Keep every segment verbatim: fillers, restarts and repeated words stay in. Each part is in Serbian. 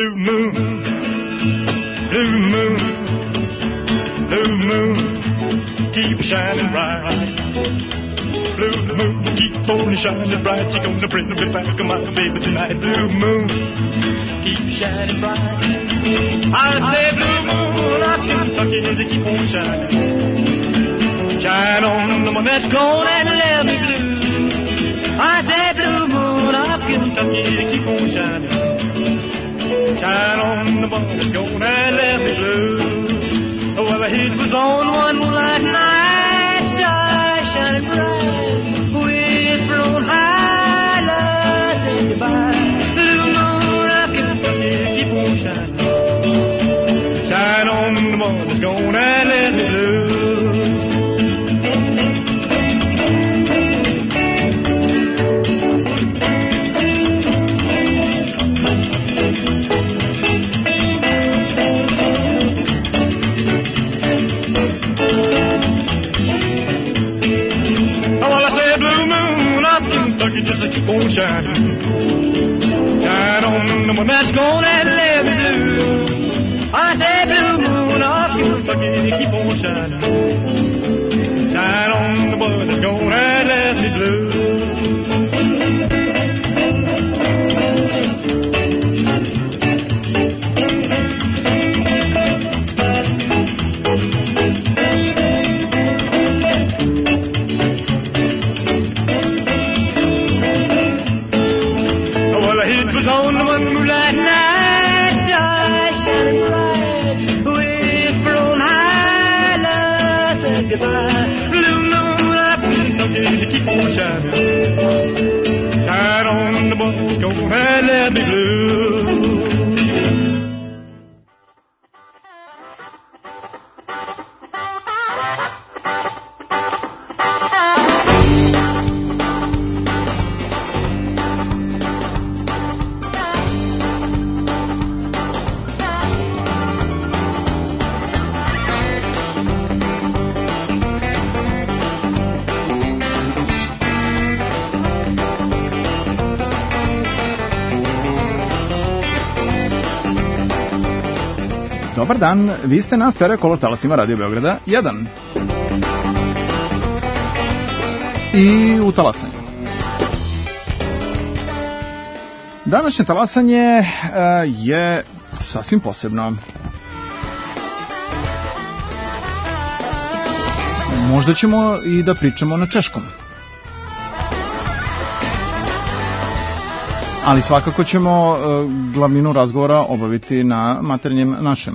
Blue moon, blue moon, blue moon, keep shining bright. Blue moon, keep on shining bright. You're gonna bring me back, my baby, tonight. Blue moon, keep shining bright. I say blue moon, I Kentucky, to keep on shining. Shine on the one that's gone and left me blue. I say blue moon, I Kentucky, to keep on shining. Shine on the one that's gone and left me blue. Well, the heat was on one moonlight night, stars shining bright, whisper on high, love say goodbye. Blue moon, I Kentucky, keep on shining. Shine on the one that's gone and left me blue. Just keep on shining. Shine on the one that's gone and left me blue. I say blue moon of Kentucky, keep on shining. Shine on the one that's gone and left me blue. Dobar dan, vi ste na stereo kolor talasima Radio Beograda jedan. I u talasanju. Današnje talasanje uh, je sasvim posebno. Možda ćemo i da pričamo na češkom. Ali svakako ćemo uh, glavninu razgovora obaviti na maternjem našem.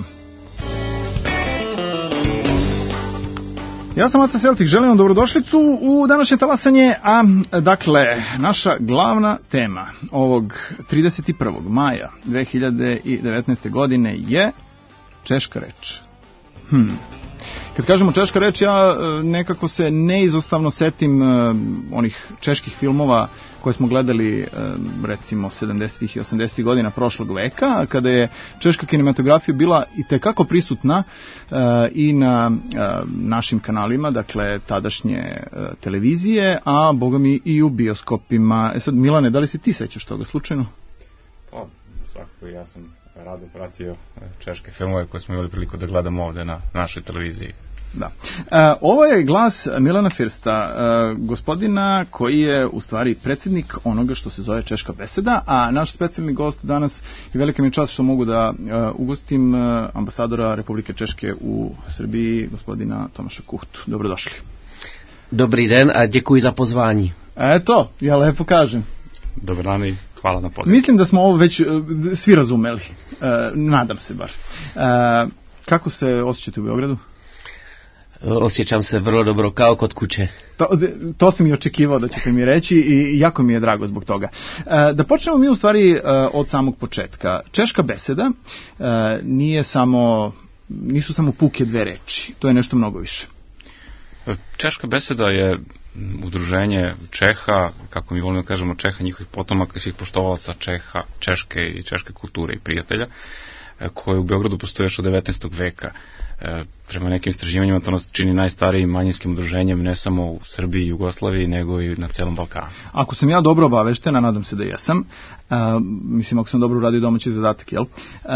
Ja sam Aca Celtik, želim vam dobrodošlicu u današnje talasanje, a dakle, naša glavna tema ovog trideset prvog maja dve hiljade devetnaeste. godine je češka reč. Hmm. Kad kažemo češka reč, ja nekako se neizostavno setim uh, onih čeških filmova koje smo gledali uh, recimo sedamdesetih i osamdesetih godina prošlog veka, kada je češka kinematografija bila itekako prisutna uh, i na uh, našim kanalima, dakle tadašnje uh, televizije, a boga mi i u bioskopima. E sad, Milane, da li se ti sećaš toga slučajno? Pa, svakako ja sam rado pratio češke filmove koje smo imali priliku da gledamo ovde na našoj televiziji. Da. E, ovo je glas Milana Firsta, e, gospodina koji je u stvari predsjednik onoga što se zove Češka beseda, a naš specijalni gost danas je velika mi čast što mogu da e, ugostim e, ambasadora Republike Češke u Srbiji, gospodina Tomaša Kuhtu. Dobrodošli. Dobrý den a děkuji za pozvání. Eto, ja lepo kažem. Dobar dan i hvala na pozivu. Mislim da smo ovo već e, svi razumeli, e, nadam se bar. E, kako se osjećate u Beogradu? Osjećam se vrlo dobro, kao kod kuće. To, to sam i očekivao da ćete mi reći i jako mi je drago zbog toga. E, da počnemo mi u stvari e, od samog početka. Češka beseda e, nije samo, nisu samo puke dve reči, to je nešto mnogo više. Češka beseda je udruženje Čeha, kako mi volimo kažemo Čeha, njihovih potomaka, svih poštovalaca Čeha, Češke i češke kulture i prijatelja, koje u Beogradu postoje još od devetnaestog veka. Prema nekim istraživanjima to nas čini najstarijim manjinskim udruženjem ne samo u Srbiji i Jugoslaviji, nego i na celom Balkanu. Ako sam ja dobro obavešten, a nadam se da jesam, uh, mislim ako sam dobro uradio domaći zadatak, jel? Uh,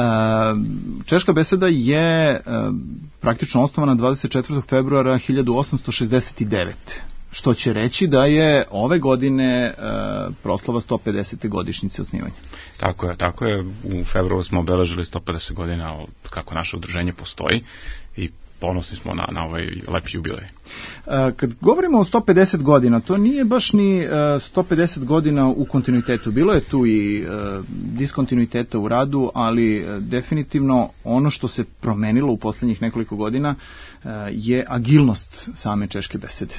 Češka beseda je uh, praktično osnovana dvadeset četvrtog februara hiljadu osamsto šezdeset devete. Što će reći da je ove godine e, proslava sto pedesete godišnjice osnivanja. Tako je, tako je. U februaru smo obeležili sto pedeset godina od kako naše udruženje postoji i ponosni smo na, na ovaj lep jubilej. E, kad govorimo o sto pedeset godina, to nije baš ni e, sto pedeset godina u kontinuitetu. Bilo je tu i e, diskontinuiteta u radu, ali e, definitivno ono što se promenilo u poslednjih nekoliko godina e, je agilnost same češke besede.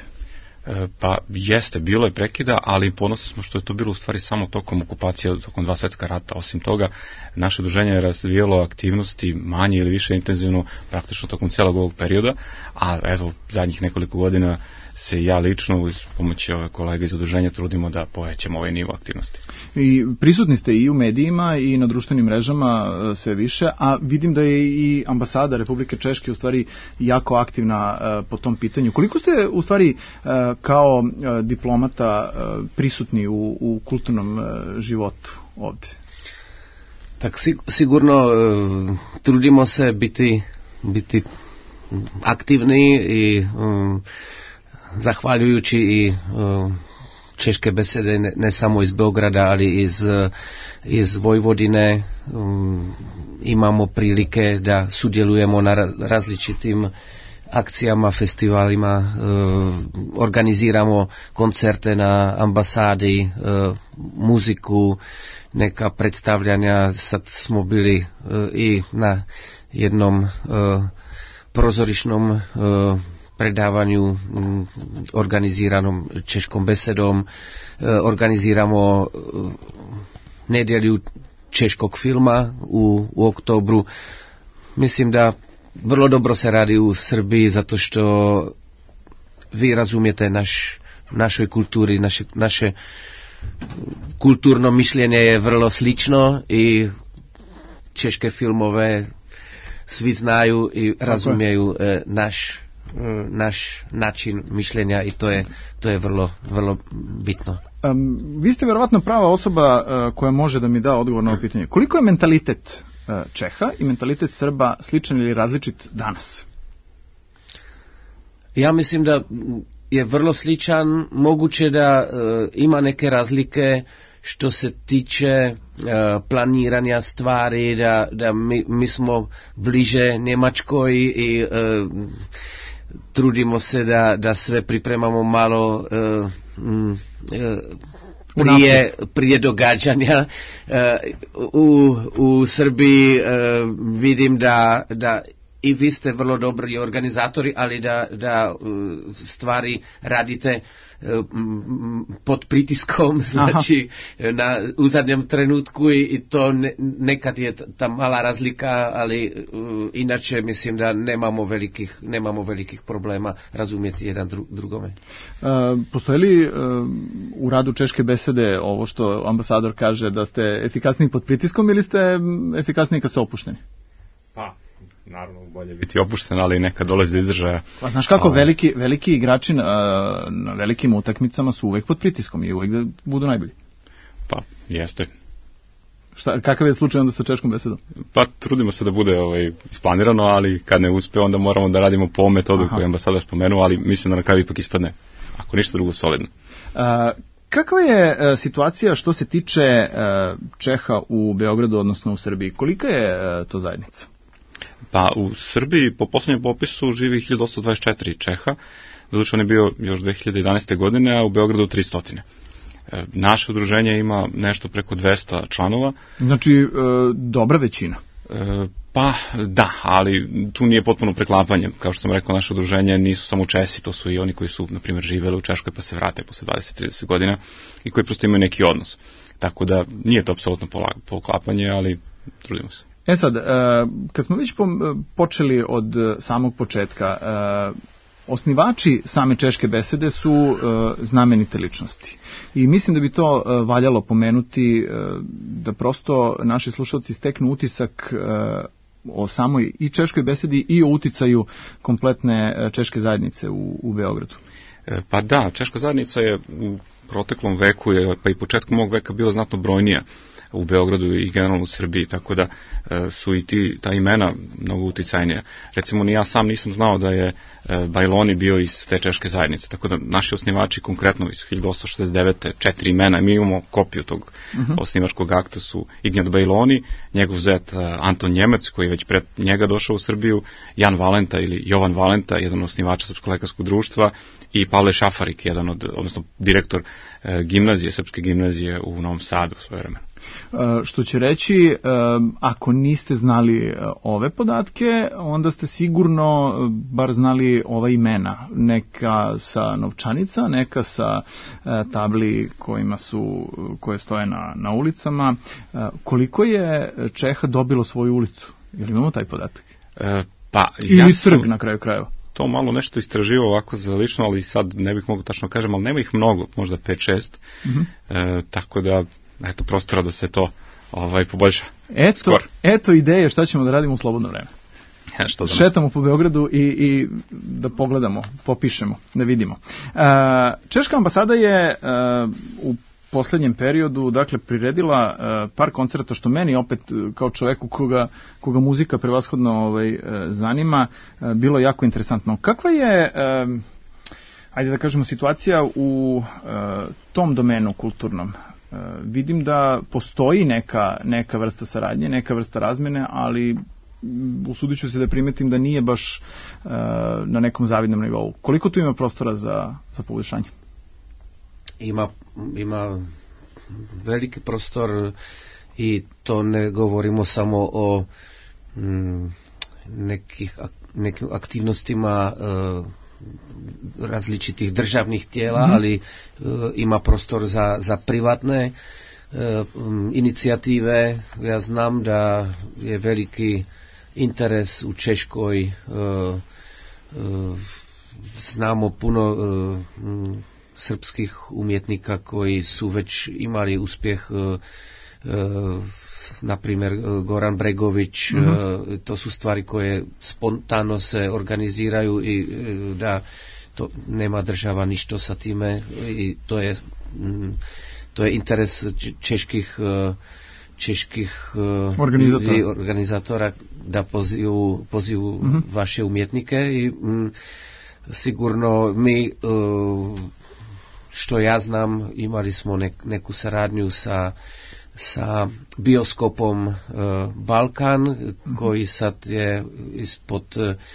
Pa jeste, bilo je prekida, ali ponosni smo što je to bilo u stvari samo tokom okupacije, tokom dva svetska rata. Osim toga, naše udruženje je razvijelo aktivnosti manje ili više intenzivno praktično tokom celog ovog perioda, a evo zadnjih nekoliko godina se ja lično uz pomoći ove kolege iz udruženja trudimo da povećamo ovaj nivo aktivnosti. I prisutni ste i u medijima i na društvenim mrežama sve više, a vidim da je i ambasada Republike Češke u stvari jako aktivna po tom pitanju. Koliko ste u stvari kao diplomata prisutni u, u kulturnom životu ovde? Tak sigurno trudimo se biti, biti aktivni i um, zahvaljujući i uh, češke besede ne, ne samo iz Beograda, ali iz, iz Vojvodine um, imamo prilike da sudjelujemo na različitim akcijama, festivalima, uh, organiziramo koncerte na ambasadi, uh, muziku, neka predstavljanja. Sad smo bili uh, i na jednom uh, prozorišnom uh, predavanju organiziranom češkom besedom, organiziramo nedjelju češkog filma u, u oktobru. Mislim da vrlo dobro se radi u Srbiji zato što vi razumijete naš, našoj kulturi, naše, naše kulturno mišljenje je vrlo slično i češke filmove svi znaju i razumijaju eh, naš naš način mišljenja i to je, to je vrlo, vrlo bitno. Um, vi ste verovatno prava osoba uh, koja može da mi da odgovor na ovo pitanje. Koliko je mentalitet uh, Čeha i mentalitet Srba sličan ili različit danas? Ja mislim da je vrlo sličan, moguće da uh, ima neke razlike što se tiče uh, planiranja stvari, da, da mi, mi smo bliže Njemačkoj i uh, trudimo se da, da sve pripremamo malo uh, uh, prije, prije događanja. Uh, u, u Srbiji uh, vidim da, da i vi ste vrlo dobri organizatori, ali da, da uh, stvari radite uh, pod pritiskom, znači na, u zadnjem trenutku i, i to ne, nekad je ta mala razlika, ali uh, inače mislim da nemamo velikih, nemamo velikih problema razumjeti jedan dru, drugome. Uh, postoji li uh, u radu češke besede ovo što ambasador kaže da ste efikasniji pod pritiskom ili ste efikasniji kad ste opušteni? Pa, naravno bolje biti opušten, ali nekad dolazi do izražaja. Pa znaš kako, ali veliki, veliki igrači na, na velikim utakmicama su uvek pod pritiskom i uvek da budu najbolji. Pa, jeste. Šta, kakav je slučaj onda sa češkom besedom? Pa, trudimo se da bude ovaj, isplanirano, ali kad ne uspe, onda moramo da radimo po ovom metodu koju je ambasador spomenuo, ali mislim da na kraju ipak ispadne, ako ništa drugo, solidno. A, kakva je a, situacija što se tiče a, Čeha u Beogradu, odnosno u Srbiji? Kolika je a, to zajednica? Pa u Srbiji po poslednjem popisu živi hiljadu osamsto dvadeset četiri Čeha, doduše on je bio još dve hiljade jedanaeste. godine, a u Beogradu tristo. E, naše udruženje ima nešto preko dvesta članova. Znači, e, dobra većina. E, pa da, ali tu nije potpuno preklapanje. Kao što sam rekao, naše udruženje nisu samo Česi, to su i oni koji su, na primjer, živeli u Češkoj pa se vrate posle dvadeset do trideset godina i koji prosto imaju neki odnos. Tako da nije to apsolutno poklapanje, ali trudimo se. E sad, kad smo već počeli od samog početka, osnivači same češke besede su uh, znamenite ličnosti. I mislim da bi to uh, valjalo pomenuti, uh, da prosto naši slušalci steknu utisak uh, o samoj i češkoj besedi i o uticaju kompletne češke zajednice u, u Beogradu. Pa da, češka zajednica je u proteklom veku, je, pa i početkom ovog veka bila znatno brojnija u Beogradu i generalno u Srbiji, tako da e, su i ti, ta imena mnogo uticajnija. Recimo, ni ja sam nisam znao da je e, Bajloni bio iz te češke zajednice, tako da naši osnivači konkretno iz hiljadu osamsto šezdeset devete četiri imena, mi imamo kopiju tog uh-huh. osnivačkog akta, su Ignjat Bajloni, njegov zet e, Anton Njemac, koji je već pred njega došao u Srbiju, Jan Valenta ili Jovan Valenta, jedan od osnivača Srpskog lekarskog društva, i Pavle Šafarik, jedan od, odnosno direktor e, gimnazije, Srpske gimnazije u Novom Sadu svoje vremena. Što će reći, ako niste znali ove podatke, onda ste sigurno bar znali ova imena. Neka sa novčanica, neka sa tabli kojima su, koje stoje na, na ulicama. Koliko je Čeha dobilo svoju ulicu? Jel imamo taj podatak? E, pa, Ili ja Srb sam... na kraju krajeva? To malo nešto istraživao ovako za lično, ali sad ne bih mogu tačno kažem, ali nema ih mnogo, možda pet šest. Mm-hmm. E, tako da, eto, prostora da se to ovaj, poboljša. Eto, Skor. eto ideje šta ćemo da radimo u slobodno vreme. Ja, što da Šetamo po Beogradu i, i da pogledamo, popišemo, da vidimo. E, Češka ambasada je e, u poslednjem periodu, dakle, priredila uh, par koncerta, što meni opet, kao čoveku koga, koga muzika prevashodno ovaj, uh, zanima, uh, bilo jako interesantno. Kakva je, uh, ajde da kažemo, situacija u uh, tom domenu kulturnom? Uh, vidim da postoji neka, neka vrsta saradnje, neka vrsta razmene, ali usudit ću se da primetim da nije baš uh, na nekom zavidnom nivou. Koliko tu ima prostora za, za poboljšanje? Ima, ima veliki prostor i to ne govorimo samo o mm, nekih, nekim aktivnostima uh, različitih državnih tijela, mm-hmm. ali uh, ima prostor za, za privatne uh, inicijative. Ja znam da je veliki interes u Češkoj, uh, uh, znamo puno uh, srpskih umjetnika koji su već imali uspjeh, uh, uh, na primjer Goran Bregović, mm-hmm. uh, to su stvari koje spontano se organiziraju i uh, da to nema država ništa sa time i to je mm, to je interes čeških uh, čeških uh, organizatora. organizatora da pozivu, pozivu mm-hmm. vaše umjetnike i mm, sigurno mi uh, što ja znam, imali smo nek, neku saradnju sa, sa bioskopom uh, Balkan, mm-hmm. koji sad je ispod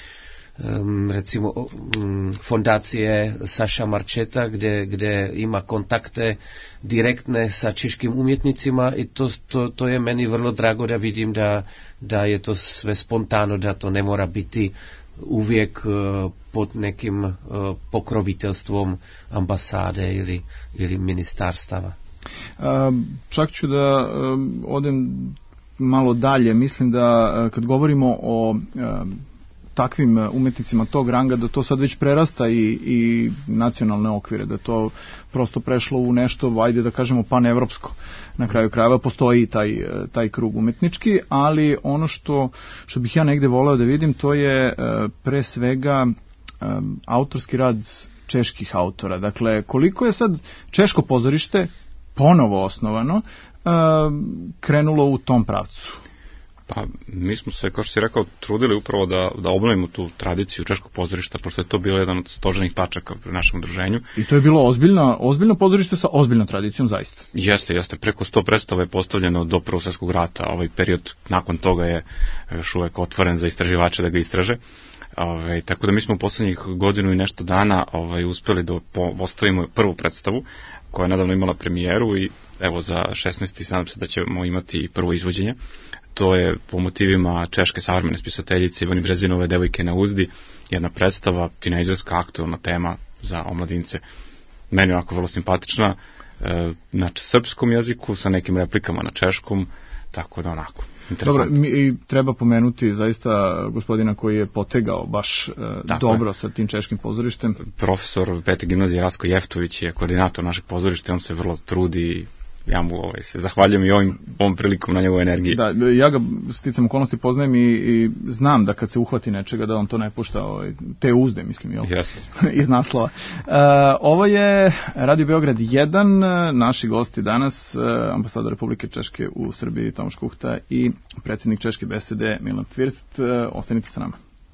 um, recimo um, fondacije Saša Marčeta, gdje, gdje ima kontakte direktne sa češkim umjetnicima i to, to, to je meni vrlo drago da vidim da, da je to sve spontano, da to ne mora biti uvijek uh, pod nekim uh, pokroviteljstvom ambasade ili, ili ministarstava. Um, čak ću da um, odem malo dalje. Mislim da uh, kad govorimo o um, takvim umetnicima tog ranga, da to sad već prerasta i, i nacionalne okvire, da to prosto prešlo u nešto, ajde da kažemo, panevropsko. Na kraju krajeva postoji taj, taj krug umetnički, ali ono što, što bih ja negde voleo da vidim, to je pre svega autorski rad čeških autora. Dakle, koliko je sad češko pozorište, ponovo osnovano, krenulo u tom pravcu? Pa, mi smo se, kao što si rekao, trudili upravo da, da obnovimo tu tradiciju češkog pozorišta, pošto je to bilo jedan od stožernih tačaka pri našem udruženju. I to je bilo ozbiljno, ozbiljno pozorište sa ozbiljnom tradicijom, zaista. Jeste, jeste. Preko sto predstava je postavljeno do Prvog svjetskog rata. Ovaj period nakon toga je još uvek otvoren za istraživače da ga istraže. Ove, tako da mi smo u poslednjih godinu i nešto dana ovaj, uspeli da postavimo prvu predstavu, koja je nadavno imala premijeru i evo za šesnaesti nadam se da ćemo imati prvo izvođenje. To je po motivima češke savremene spisateljice Ivane Brezinove Devojke na uzdi, jedna predstava, tinejdžerska aktualna tema za omladince. Meni je ovako vrlo simpatična, e, na srpskom jeziku sa nekim replikama na češkom, tako da onako. Dobro, mi treba pomenuti zaista gospodina koji je potegao baš Tako dobro je. sa tim češkim pozorištem. Profesor Pete gimnazije Rasko Jeftović je koordinator našeg pozorišta, on se vrlo trudi. Ja mu ovaj, se zahvaljujem i ovim, ovom prilikom na njegovoj energiji. Da, ja ga sticam okolnosti poznajem i, i znam da kad se uhvati nečega da on to ne pušta, ovaj, te uzde, mislim, jel? Jasno. Iz naslova. Uh, ovo je Radio Beograd jedan, naši gosti danas, uh, ambasador Republike Češke u Srbiji Tomaš Kuhta i predsjednik Češke besede Milan First. Uh, ostanite sa nama.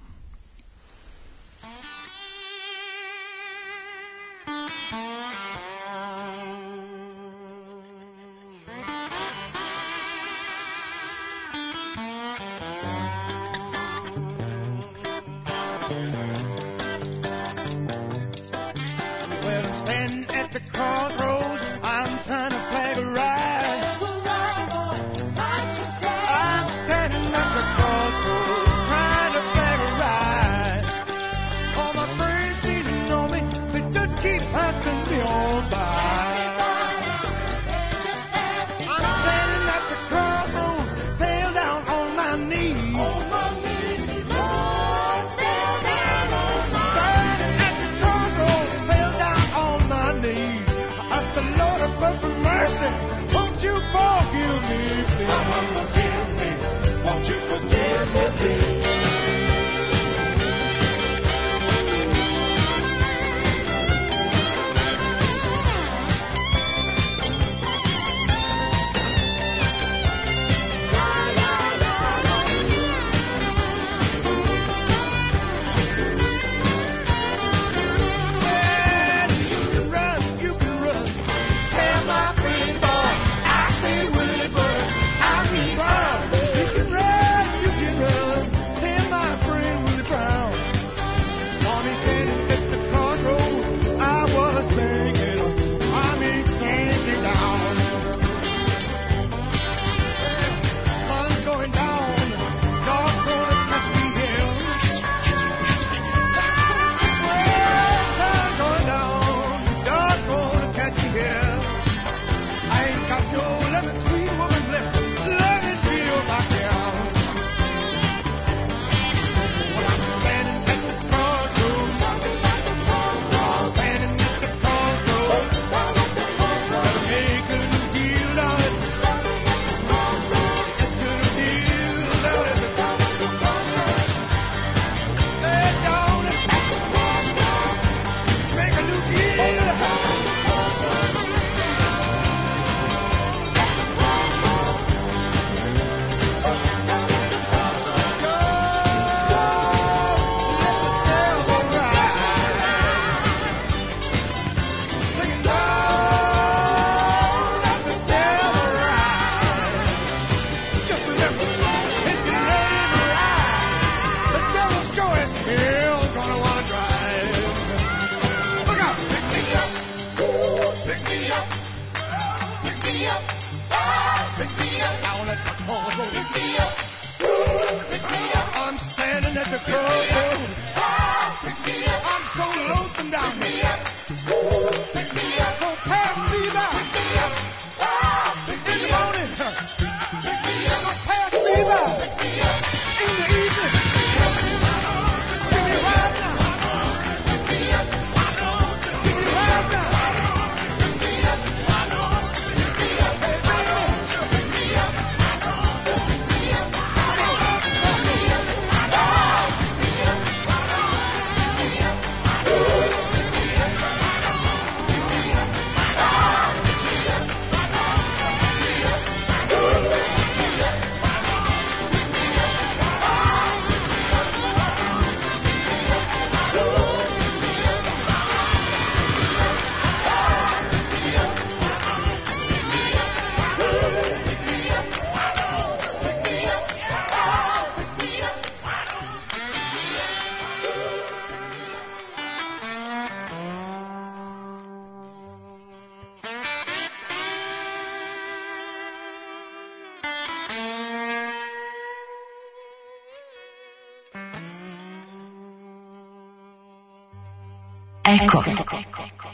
Eko.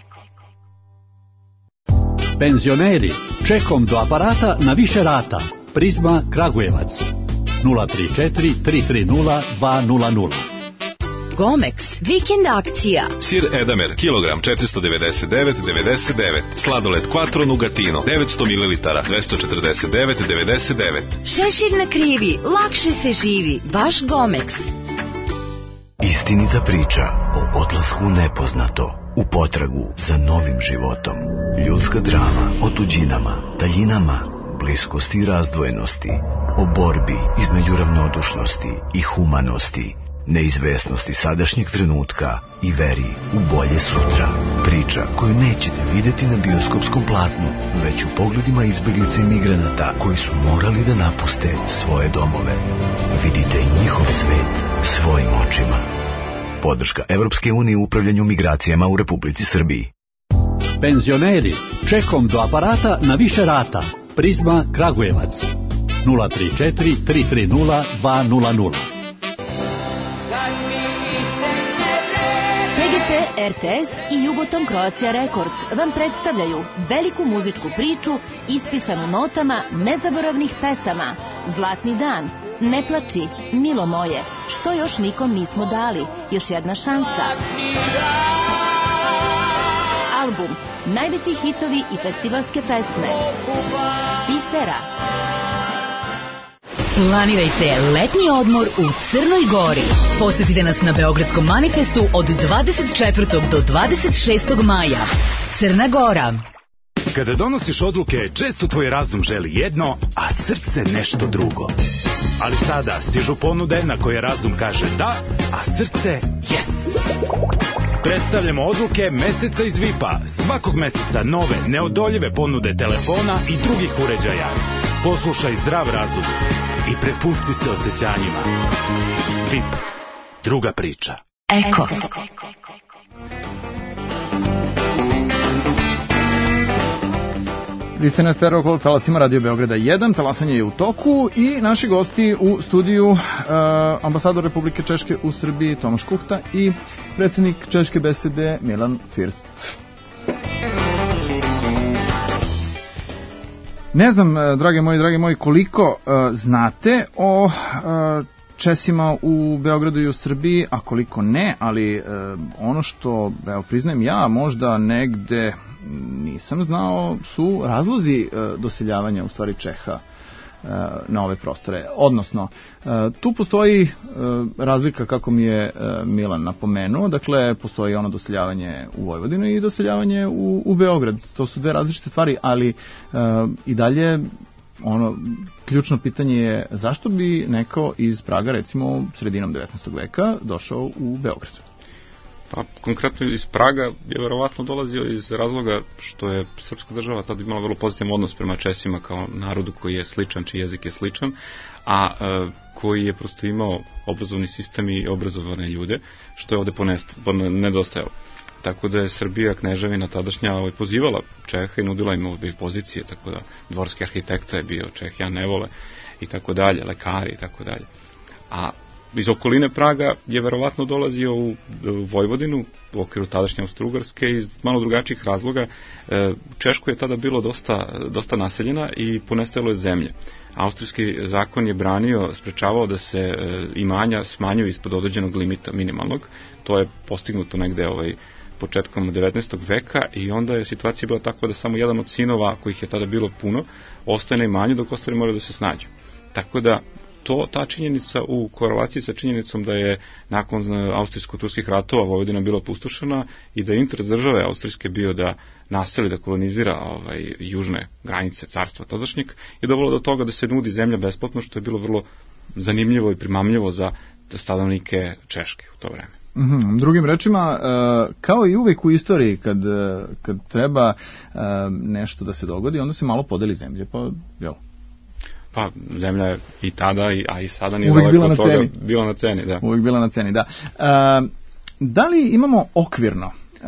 Penzioneri, čekom do aparata na više rata. Prizma Kragujevac nula tri četiri tri tri nula dva nula nula. Gomex, vikend akcija. Sir Edamer, kilogram četiristo devedeset devet devedeset devet. Sladoled Quattro Nugatino, devetsto mililitara, dvesta četrdeset devet devedeset devet. Šešir na krivi, lakše se živi, baš Gomex. Istinica priča o odlasku u nepoznato, u potragu za novim životom. Ljudska drama o tuđinama, daljinama, bliskosti i razdvojenosti, o borbi između ravnodušnosti i humanosti, neizvesnosti sadašnjeg trenutka i veri u bolje sutra. Priča koju nećete vidjeti na bioskopskom platnu, već u pogledima izbeglica i migranata koji su morali da napuste svoje domove. Vidite njihov svet svojim očima. Podrška Evropske unije u upravljanju migracijama u Republici Srbiji. Penzioneri, čekom do aparata na više rata. Prizma Kragujevac nula tri četiri tri tri nula dva nula nula. P G P, R T S i Jugoton Croatia Records vam predstavljaju veliku muzičku priču ispisanu notama nezaboravnih pesama. Zlatni dan, Ne plači, Milo moje, Što još nikom nismo dali, Još jedna šansa. Album, najveći hitovi i festivalske pesme. Bisera. Planirajte letnji odmor u Crnoj Gori. Posetite nas na Beogradskom manifestu od dvadeset četvrtog do dvadeset šestog maja. Crna Gora. Kada donosiš odluke, često tvoj razum želi jedno, a srce nešto drugo. Ali sada stižu ponude na koje razum kaže da, a srce yes. Predstavljamo odluke meseca iz V I P-a. Svakog meseca nove, neodoljive ponude telefona i drugih uređaja. Poslušaj zdrav razum i prepusti se osjećanjima. V I P. Druga priča. Eko. Vi ste na Stereo Klub talasima Radio Beograda jedan, talasanje je u toku i naši gosti u studiju uh, ambasador Republike Češke u Srbiji Tomaš Kuhta i predsjednik Češke besede Milan First. Ne znam, drage moji, drage moji, koliko uh, znate o uh, Česima u Beogradu i u Srbiji, a koliko ne, ali uh, ono što, evo, priznajem ja, možda negde nisam znao, su razlozi uh, doseljavanja u stvari Čeha uh, na ove prostore. Odnosno, uh, tu postoji uh, razlika, kako mi je uh, Milan napomenuo, dakle, postoji ono doseljavanje u Vojvodinu i doseljavanje u, u Beograd. To su dve različite stvari, ali uh, i dalje ono, ključno pitanje je zašto bi neko iz Praga, recimo sredinom devetnaestog veka, došao u Beograd? Pa, konkretno iz Praga je verovatno dolazio iz razloga što je srpska država tada imala vrlo pozitivan odnos prema Česima kao narodu koji je sličan, čiji jezik je sličan, a e, koji je prosto imao obrazovni sistem i obrazovane ljude, što je ovde nedostajalo. Tako da je Srbija, kneževina tadašnja, ovaj, pozivala Čeha i nudila im ovdje pozicije, tako da dvorski arhitekta je bio Čeh, Jan Nevole i tako dalje, lekari i tako dalje. A iz okoline Praga je verovatno dolazio u Vojvodinu, u okviru tadašnje Austro-Ugarske, iz malo drugačijih razloga. Češko je tada bilo dosta, dosta naseljena i ponestajalo je zemlje. Austrijski zakon je branio, sprečavao da se imanja smanjuju ispod određenog limita minimalnog. To je postignuto negde ovaj, početkom devetnaestog veka i onda je situacija bila takva da samo jedan od sinova, kojih je tada bilo puno, ostaje na imanju dok ostali moraju da se snađu. Tako da to, ta činjenica u korelaciji sa činjenicom da je nakon austrijsko-turskih ratova Vojvodina bila opustošena i da je interes države austrijske bio da naseli, da kolonizira ovaj, južne granice carstva tadašnjeg, je dovelo do toga da se nudi zemlja besplatno, što je bilo vrlo zanimljivo i primamljivo za stanovnike Češke u to vreme. Mm-hmm. Drugim rečima, kao i uvek u istoriji kad, kad treba nešto da se dogodi, onda se malo podeli zemlje, pa jel? Pa, zemlja je i tada, a i sada nije uvijek bila na toga, ceni. Bila na ceni, da. Uvijek bila na ceni, da. Uh, da li imamo okvirno uh,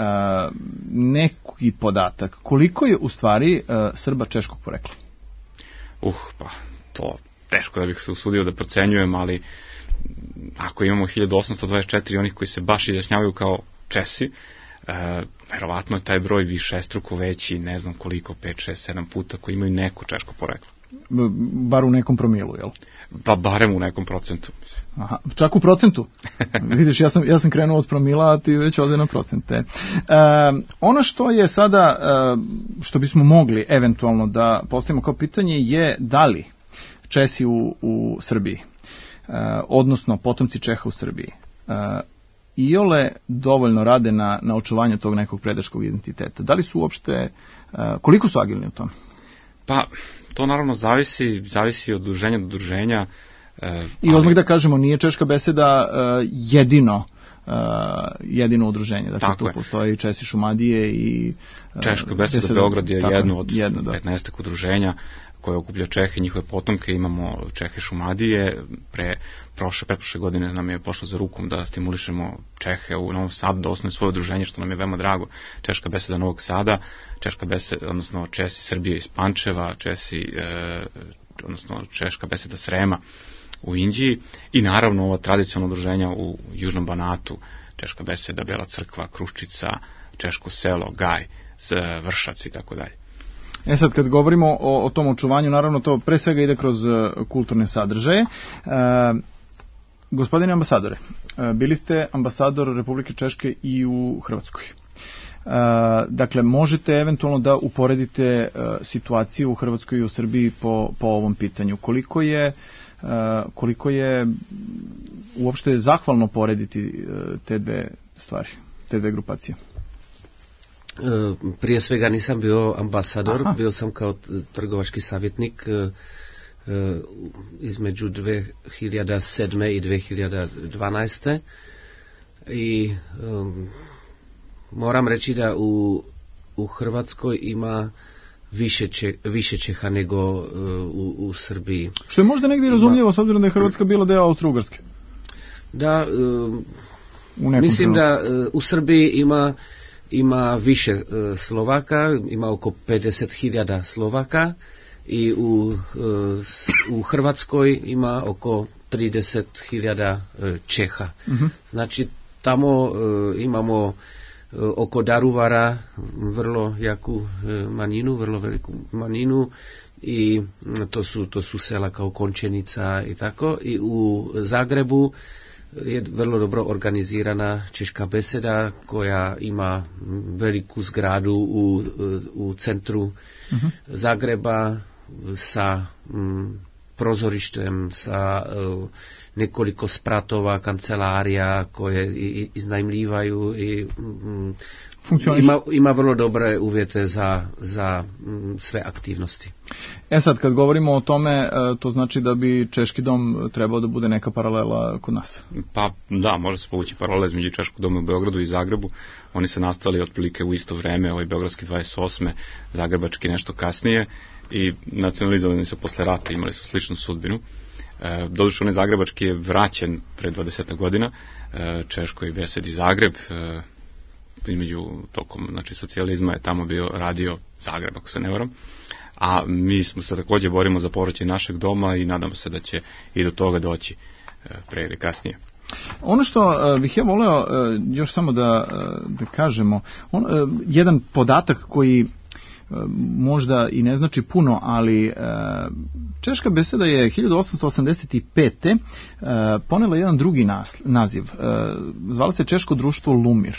neki podatak koliko je u stvari uh, Srba češkog porekla? Uh, pa, to teško da bih se usudio da procenjujem, ali ako imamo hiljadu osamsto dvadeset četiri onih koji se baš izjašnjavaju kao Česi, uh, verovatno je taj broj višestruko veći, ne znam koliko, pet, šest, sedam puta, koji imaju neko češko poreklo. Bar u nekom promilu, jel? Pa barem u nekom procentu. Aha, čak u procentu. Vidiš, ja sam, ja sam krenuo od promila, a ti već ovdje na procente. E, ono što je sada, e, što bismo mogli eventualno da postavimo kao pitanje je da li Česi u, u Srbiji, e, odnosno potomci Čeha u Srbiji, e, iole dovoljno rade na, na očuvanju tog nekog predačkog identiteta. Da li su uopšte, e, koliko su agilni u tom? Pa, to naravno zavisi, zavisi od udruženja do udruženja. E, I odmah ali... da kažemo, nije Češka beseda e, jedino Uh, jedino udruženje. Dakle, tako tu je. Postoji Česi Šumadije i... Uh, Češka beseda, beseda Beograd je tako, jedno od jedno, da. petnaestak udruženja koje okuplja Čehe i njihove potomke. Imamo Čehe Šumadije. Pre prošle, pretprošle godine nam je pošlo za rukom da stimulišemo Čehe u Novom Sadu da osnovu svoje udruženje, što nam je veoma drago. Češka beseda Novog Sada, Češka beseda, odnosno Česi Srbije iz Pančeva, Česi, e, odnosno Češka beseda Srema u Inđiji i naravno ova tradicionalna udruženja u Južnom Banatu, Češka beseda, Bela crkva, Kruščica, Češko selo, Gaj, Vršac i tako dalje. E sad, kad govorimo o, o tom očuvanju, naravno to pre svega ide kroz uh, kulturne sadržaje. E, gospodine ambasadore, uh, bili ste ambasador Republike Češke i u Hrvatskoj. Uh, dakle, možete eventualno da uporedite uh, situaciju u Hrvatskoj i u Srbiji po, po ovom pitanju. Koliko je Uh, koliko je uopšte zahvalno porediti uh, te dve stvari, te dve grupacije? Uh, prije svega nisam bio ambasador, Aha. bio sam kao trgovački savjetnik uh, uh, između dve hiljade sedme i dve hiljade dvanaeste i um, moram reći da u, u Hrvatskoj ima više, če, više Čeha nego uh, u, u Srbiji. Što je možda negdje razumljivo s obzirom da je Hrvatska bila deo Austro-Ugarske. Da, uh, mislim da uh, u Srbiji ima, ima više uh, Slovaka, ima oko pedeset hiljada Slovaka i u, uh, u Hrvatskoj ima oko trideset hiljada uh, Čeha. Uh-huh. Znači tamo uh, imamo oko Daruvara vrlo jaku manjinu, vrlo veliku manjinu i to su, to su sela kao Končenica i tako. I u Zagrebu je vrlo dobro organizirana češka beseda koja ima veliku zgradu u, u centru uh-huh. Zagreba sa m, prozorištem, sa uh, nekoliko spratova, kancelarija koje iznajmljivaju i mm, ima, ima vrlo dobre uvjete za, za mm, sve aktivnosti. E sad, kad govorimo o tome, to znači da bi Češki dom trebao da bude neka paralela kod nas? Pa da, može se povući paralela između Češkog doma u Beogradu i Zagrebu. Oni se nastali otprilike u isto vreme, ovaj beogradski dvadeset osme, zagrebački nešto kasnije i nacionalizovani su posle rata, imali su sličnu sudbinu. E, doduše, onaj zagrebački je vraćen pre dvadeset godina e, Češkoj besedi Zagreb, e, između tokom znači, socijalizma je tamo bio radio Zagreb, ako se ne varam, a mi smo se također borimo za povraćaj našeg doma i nadamo se da će i do toga doći e, pre ili kasnije. Ono što uh, bih ja voleo uh, još samo da, uh, da kažemo, on, uh, jedan podatak koji možda i ne znači puno, ali e, češka beseda je hiljadu osamsto osamdeset pete. E, ponela jedan drugi nas, naziv. E, zvala se Češko društvo Lumir.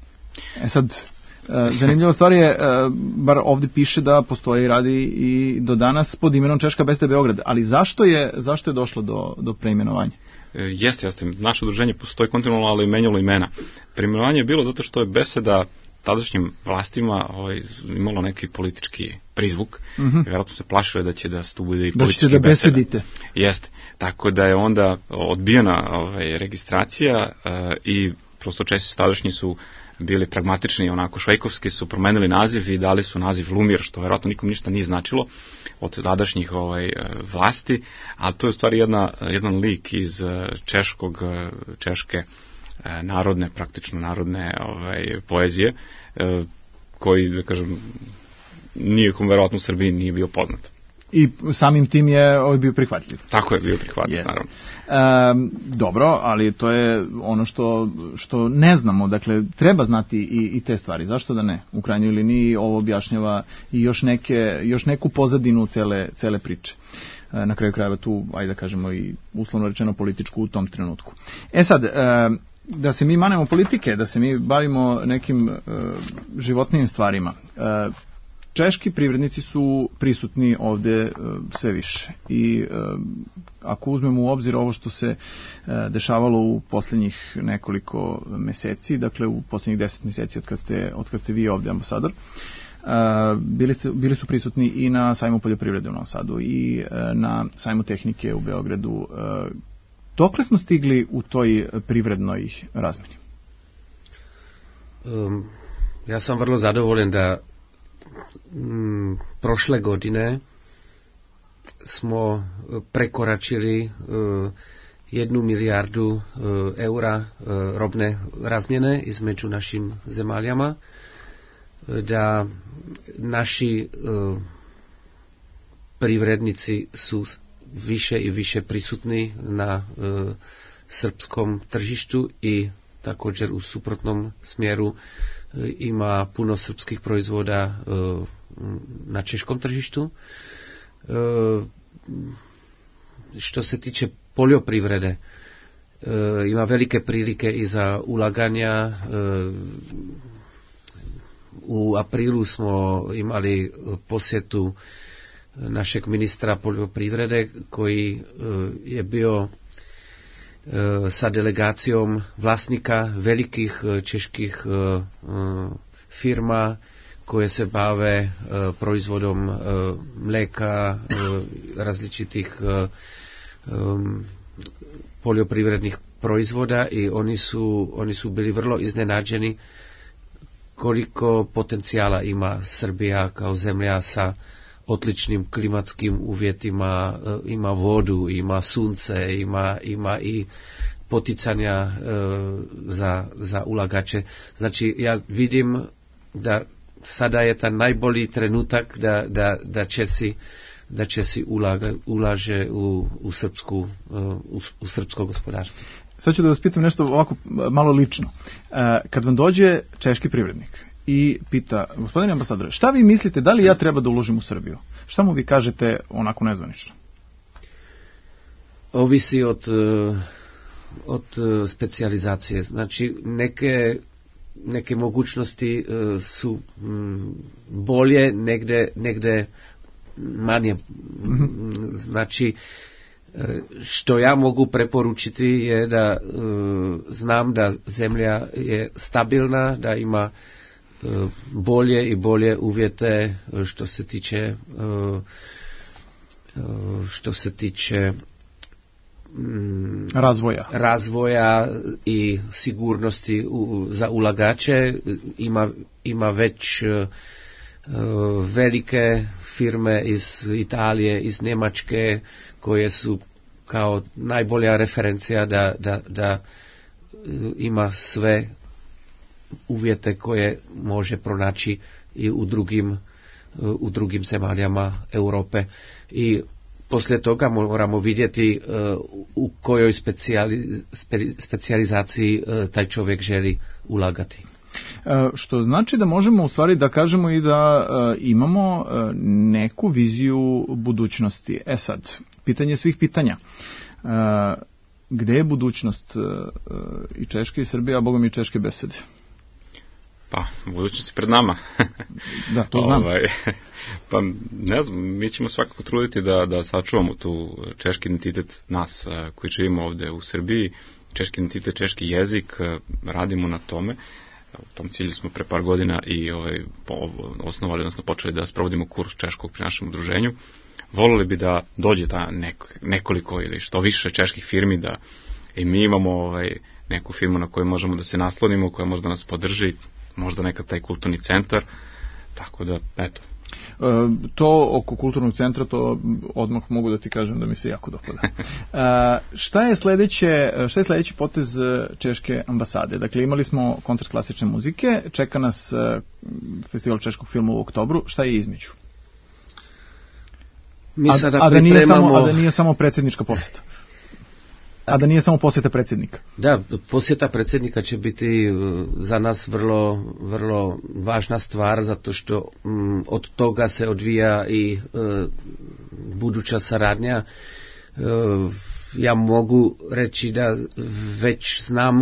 E sad, e, zanimljiva stvar je, e, bar ovdje piše da postoji i radi i do danas pod imenom Češka beseda Beograd. Ali zašto je, zašto je došlo do, do preimenovanja? E, jeste, jeste. Naše udruženje postoji kontinualno, ali menjalo imena. Preimenovanje je bilo zato što je beseda tadašnjim vlastima ovaj, imalo neki politički prizvuk. Mm-hmm. Vjerojatno se plašilo da će da se tu bude i politički da besedite. Jeste. Tako da je onda odbijena ovaj, registracija uh, i prosto Česi tadašnji su bili pragmatični, onako švejkovski, su promenili naziv i dali su naziv Lumir, što vjerojatno nikom ništa nije značilo od tadašnjih ovaj, vlasti, ali to je u stvari jedna, jedan lik iz češkog, češke narodne, praktično narodne ovaj, poezije, koji, da kažem, nijekom verovatno u Srbiji nije bio poznat. I samim tim je ovaj bio prihvatljiv. Tako je bio prihvatljiv, yes. naravno. E, dobro, ali to je ono što, što ne znamo, dakle treba znati i, i te stvari, zašto da ne? U krajnjoj liniji ovo objašnjava i još, neke, još neku pozadinu cele, cele priče. E, na kraju krajeva tu, ajde da kažemo i uslovno rečeno političku u tom trenutku. E sad, e, da se mi manemo politike, da se mi bavimo nekim e, životnim stvarima. E, Češki privrednici su prisutni ovde e, sve više i e, ako uzmemo u obzir ovo što se e, dešavalo u posljednjih nekoliko meseci, dakle u posljednjih deset meseci od kad ste, od kad ste vi ovde ambasador, e, bili, ste, bili su prisutni i na sajmu poljoprivrede u Novom Sadu i e, na sajmu tehnike u Beogradu. E, dokle smo stigli u toj privrednoj razmeni? Um, ja sam vrlo zadovoljen da Mm, prošle godine smo prekoračili uh, jednu milijardu uh, eura uh, robne razmjene između našim zemaljama, da naši uh, privrednici su više i više prisutni na uh, srpskom tržištu i također u suprotnom smjeru ima puno srpskih proizvoda na češkom tržištu. Što se tiče poljoprivrede, ima velike prilike i za ulaganja. U aprilu smo imali posjetu našeg ministra poljoprivrede koji je bio sa delegacijom vlasnika velikih čeških firma koje se bave proizvodom mleka, različitih poljoprivrednih proizvoda i oni su, oni su bili vrlo iznenađeni koliko potencijala ima Srbija kao zemlja sa odličnim klimatskim uvjetima, ima vodu, ima sunce, ima, ima i poticanja e, za, za ulagače. Znači ja vidim da sada je ta najbolji trenutak da, da, da Česi, da Česi ulaga, ulaže u, u, srpsku, u, u srpsko gospodarstvo. Sad ću da vas pitam nešto ovako malo lično. E, kad vam dođe češki privrednik i pita, gospodine ambasadore, šta vi mislite, da li ja treba da uložim u Srbiju? Šta mu vi kažete onako nezvanično? Ovisi od, od specijalizacije. Znači, neke, neke mogućnosti su bolje, negde, negde manje. Znači, što ja mogu preporučiti je da znam da zemlja je stabilna, da ima bolje i bolje uvjete što se tiče što se tiče razvoja razvoja i sigurnosti u, za ulagače. Ima, ima već velike firme iz Italije, iz Njemačke koje su kao najbolja referencija da, da, da ima sve uvjete koje može pronaći i u drugim, u drugim zemaljama Europe. I poslije toga moramo vidjeti u kojoj specijali, specijalizaciji taj čovjek želi ulagati. Što znači da možemo u stvari da kažemo i da imamo neku viziju budućnosti. E sad, pitanje svih pitanja. Gde je budućnost i Češke i Srbije, a bogom i Češke besede? Pa, budućnost je pred nama. Da, to znam. Ovaj, pa, ne znam, mi ćemo svakako truditi da, da sačuvamo tu češki identitet nas koji živimo ovde u Srbiji, češki identitet, češki jezik, radimo na tome. U tom cilju smo pre par godina i ovaj, osnovali, odnosno počeli da sprovodimo kurs češkog pri našem udruženju. Volili bi da dođe ta nek, nekoliko ili što više čeških firmi, da i mi imamo ovaj, neku firmu na kojoj možemo da se naslonimo, koja može da nas podrži, možda nekad taj kulturni centar, tako da, eto. E, to oko kulturnog centra, to odmah mogu da ti kažem da mi se jako dopada. E, šta je sledeće, šta je sledeći potez češke ambasade? Dakle, imali smo koncert klasične muzike, čeka nas festival češkog filma u oktobru, šta je između? Mi a, sada a, da nije pripremamo... samo, a da nije samo predsjednička posjeta. A da nije samo posjeta predsjednika. Da, posjeta predsjednika će biti za nas vrlo, vrlo važna stvar, zato što um, od toga se odvija i uh, buduća saradnja. Uh, ja mogu reći da već znam uh,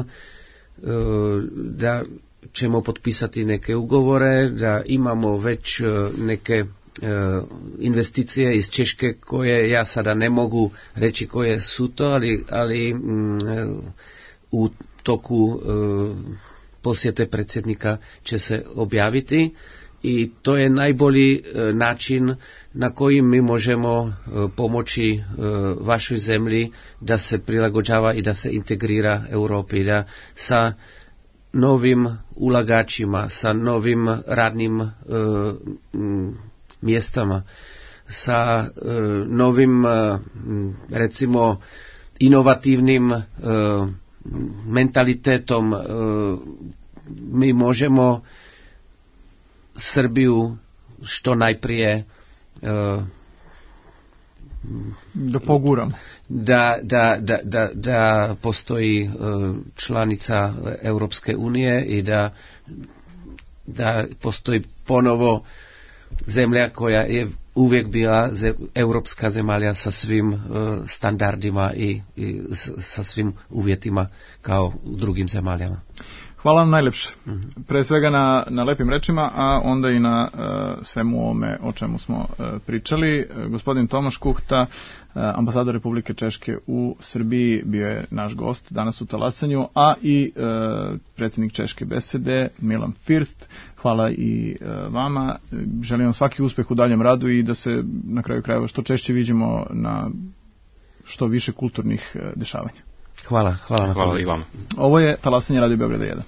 da ćemo potpisati neke ugovore, da imamo već uh, neke investicije iz Češke koje ja sada ne mogu reći koje su to, ali, ali mm, u toku uh, posjete predsjednika će se objaviti i to je najbolji uh, način na koji mi možemo uh, pomoći uh, vašoj zemlji da se prilagođava i da se integrira Europi, da sa novim ulagačima, sa novim radnim uh, m, mjestama, sa e, novim, e, recimo, inovativnim e, mentalitetom e, mi možemo Srbiju što najprije e, da poguramo. Da, da, da, da, da postoji e, članica Europske unije i da, da postoji ponovo zemlja koja je uvijek bila ze, europska zemalja sa svim uh, standardima i, i s, sa svim uvjetima kao u drugim zemaljama. Hvala vam najljepše. Mm-hmm. Pre svega na, na lepim rečima, a onda i na uh, svemu ovome o čemu smo uh, pričali. Uh, gospodin Tomaš Kuhta, uh, ambasador Republike Češke u Srbiji, bio je naš gost danas u Talasanju, a i uh, predsjednik Češke besede Milan First. Hvala i uh, vama. Želim vam svaki uspeh u daljem radu i da se na kraju krajeva što češće vidimo na što više kulturnih uh, dešavanja. Hvala, hvala, hvala i vama. Ovo je Talasanje Radio Beograda jedan.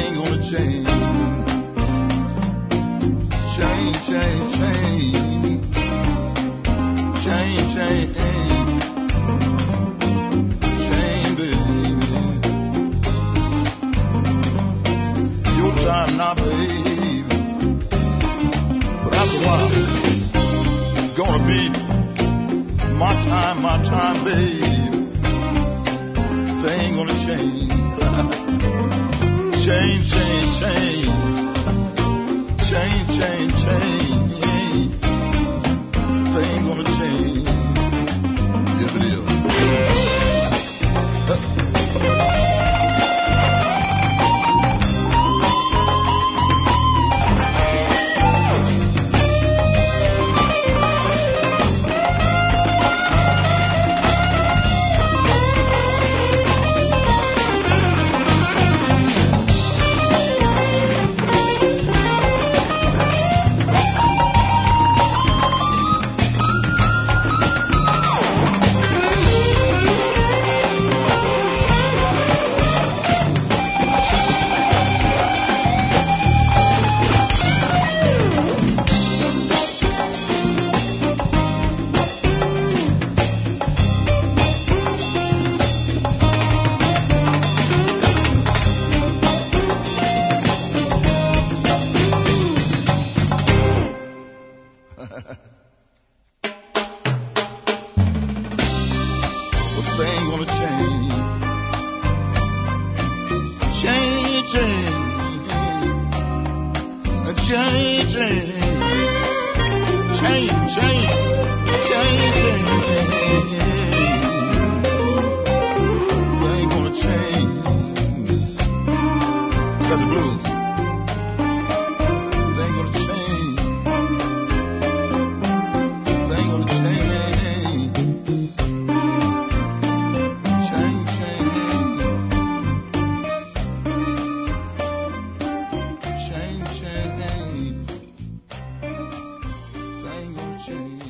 Change, change, change. changing, change, change, changing. They ain't gonna change. Got the blues. They ain't gonna change. They ain't gonna change. Change, change. Change, change. They ain't gonna change.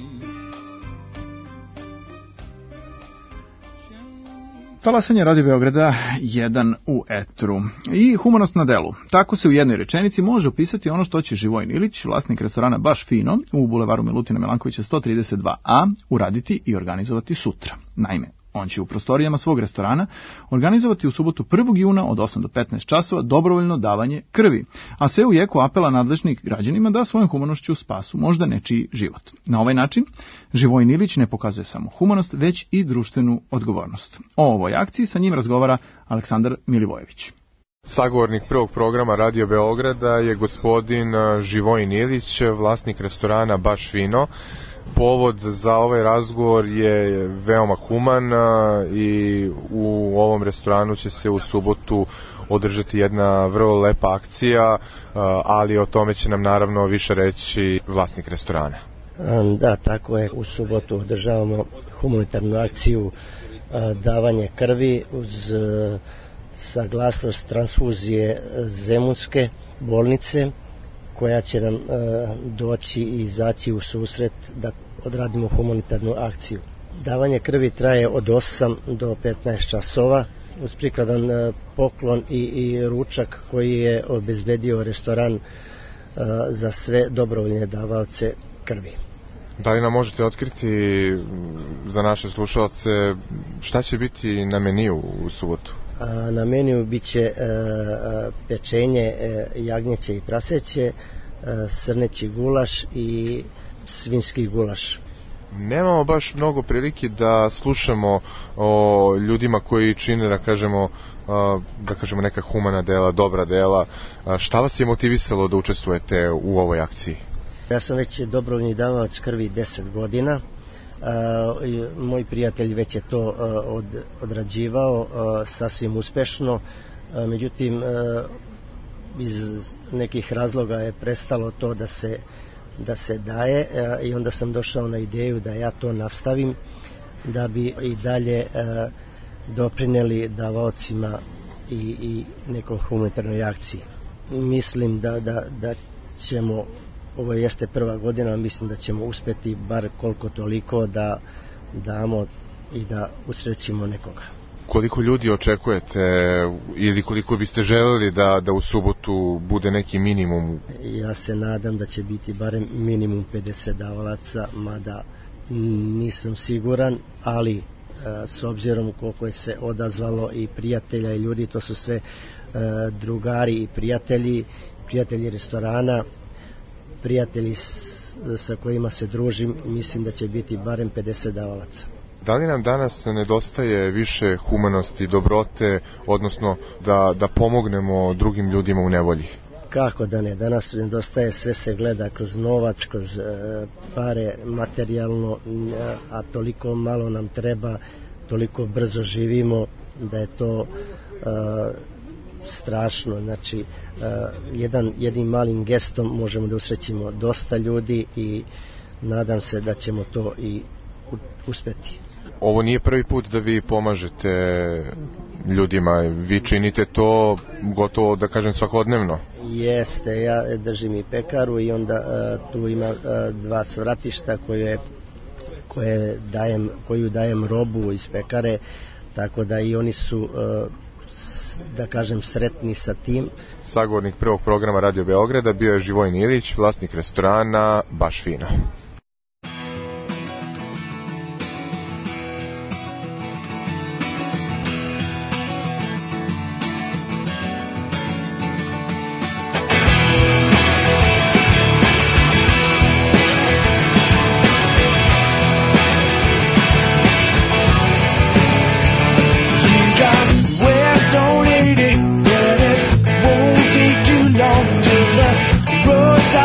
Talasanje Radio Beograda jedan u etru. I humanost na delu. Tako se u jednoj rečenici može opisati ono što će Živojin Ilić, vlasnik restorana Baš fino, u bulevaru Milutina Melankovića sto trideset dva a, uraditi i organizovati sutra. Naime, on će u prostorijama svog restorana organizovati u subotu prvog juna od osam do petnaest časova dobrovoljno davanje krvi, a sve u jeku apela nadležnih građanima da svojom humanošću spasu možda nečiji život. Na ovaj način Živojin Ilić ne pokazuje samo humanost, već i društvenu odgovornost. O ovoj akciji sa njim razgovara Aleksandar Milivojević. Sagovornik prvog programa Radio Beograda je gospodin Živojin Ilić, vlasnik restorana Baš fino. Povod za ovaj razgovor je veoma human i u ovom restoranu će se u subotu održati jedna vrlo lepa akcija, ali o tome će nam naravno više reći vlasnik restorana. Da, tako je. U subotu održavamo humanitarnu akciju davanje krvi uz saglasnost transfuzije Zemunske bolnice, koja će nam e, doći i izaći u susret da odradimo humanitarnu akciju. Davanje krvi traje od osam do petnaest časova uz prikladan e, poklon i, i ručak koji je obezbedio restoran e, za sve dobrovoljne davaoce krvi. Da li nam možete otkriti za naše slušalce šta će biti na meniju u subotu? A na meniju biće e, pečenje e, jagnjeće i praseće, e, srneći gulaš i svinjski gulaš. Nemamo baš mnogo prilike da slušamo o ljudima koji čine, da kažemo, da kažemo neka humana dela, dobra dela. Šta vas je motivisalo da učestvujete u ovoj akciji? Ja sam već dobrovoljni davalac krvi deset godina. Uh, moj prijatelj već je to uh, od, odrađivao uh, sasvim uspešno, uh, međutim uh, iz nekih razloga je prestalo to da se, da se daje uh, i onda sam došao na ideju da ja to nastavim, da bi i dalje uh, doprineli davaocima i, i nekom humanitarnoj akciji. Mislim da, da, da ćemo, ovo jeste prva godina, mislim da ćemo uspeti bar koliko toliko da damo i da usrećimo nekoga. Koliko ljudi očekujete ili koliko biste želeli da, da u subotu bude neki minimum? Ja se nadam da će biti barem minimum pedeset davalaca, mada nisam siguran, ali s obzirom koliko je se odazvalo i prijatelja i ljudi, to su sve drugari i prijatelji, prijatelji restorana, prijatelji sa kojima se družim, mislim da će biti barem pedeset davalaca. Da li nam danas nedostaje više humanosti, dobrote, odnosno da, da pomognemo drugim ljudima u nevolji? Kako da ne, danas nedostaje, sve se gleda kroz novac, kroz e, pare, materijalno, a toliko malo nam treba, toliko brzo živimo da je to e, strašno. Znači, uh, jedan, jednim malim gestom možemo da usrećimo dosta ljudi i nadam se da ćemo to i uspeti. Ovo nije prvi put da vi pomažete ljudima, vi činite to gotovo, da kažem, svakodnevno. Jeste, ja držim i pekaru i onda uh, tu ima uh, dva svratišta koje, koje dajem, koju dajem robu iz pekare, tako da i oni su uh, da kažem sretni sa tim. Sagovornik prvog programa Radio Beograda bio je Živojin Ilić, vlasnik restorana Baš fino. Roads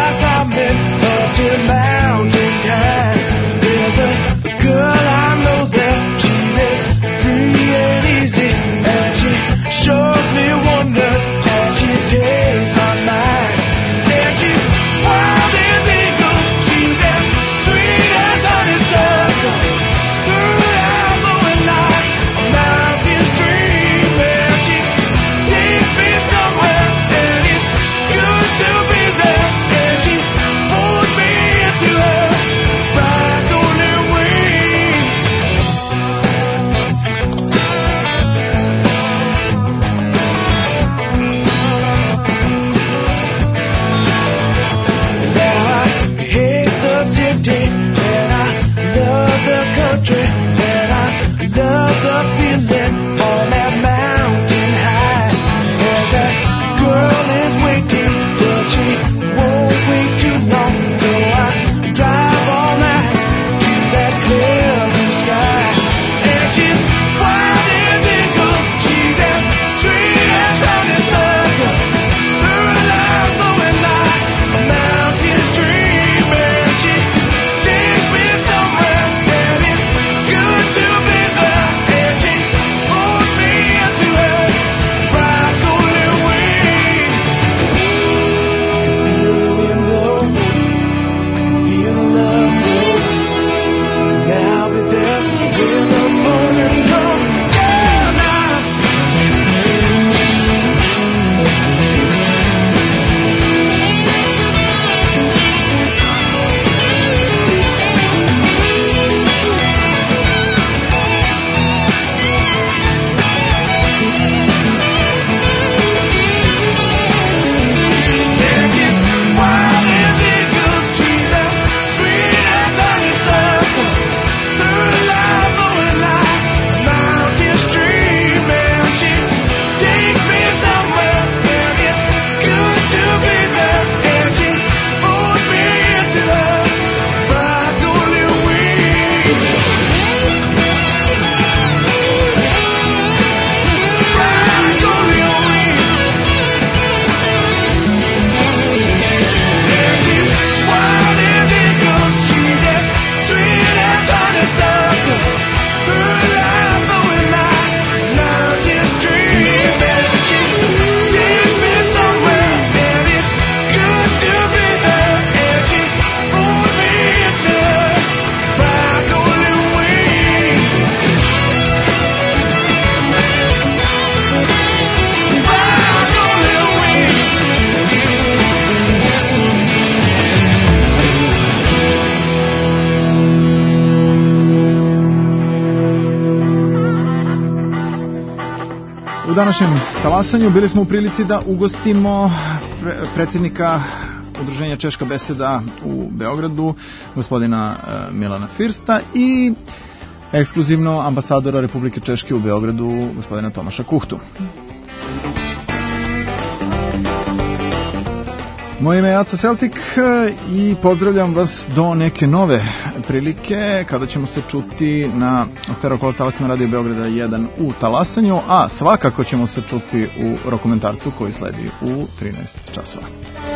današnjem talasanju bili smo u prilici da ugostimo pre- predsjednika Udruženja Češka beseda u Beogradu, gospodina e, Milana Firsta, i ekskluzivno ambasadora Republike Češke u Beogradu, gospodina Tomaša Kuhtu. Moje ime je Aca Celtic i pozdravljam vas do neke nove prilike kada ćemo se čuti na Stereokolo talasima Radio Beograda jedan u talasanju, a svakako ćemo se čuti u Rokomentarcu koji sledi u trinaest časova.